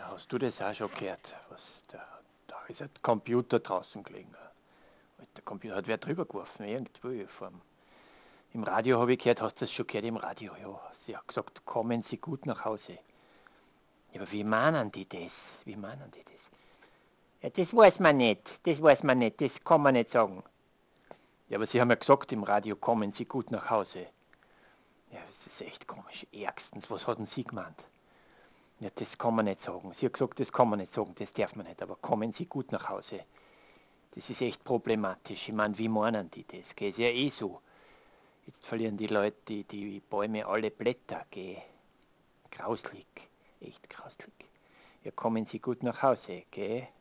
Hast du das auch schon gehört? Da ist ein Computer draußen gelegen. Der Computer hat wer drüber geworfen, irgendwo. Im Radio habe ich gehört, hast du das schon gehört im Radio? Ja, sie hat gesagt, kommen Sie gut nach Hause. Ja, aber wie meinen die das? Wie meinen die das? Ja, das weiß man nicht, das kann man nicht sagen. Ja, aber Sie haben ja gesagt im Radio, kommen Sie gut nach Hause. Ja, das ist echt komisch. Ärgstens, was hat denn Sie gemeint? Ja, das kann man nicht sagen. Sie hat gesagt, das kann man nicht sagen, das darf man nicht, aber kommen Sie gut nach Hause. Das ist echt problematisch. Ich meine, wie meinen die das? Gell? Ist ja eh so. Jetzt verlieren die Leute, die Bäume alle Blätter, gell? Grauslig, echt grauslig. Ja, kommen Sie gut nach Hause, gell?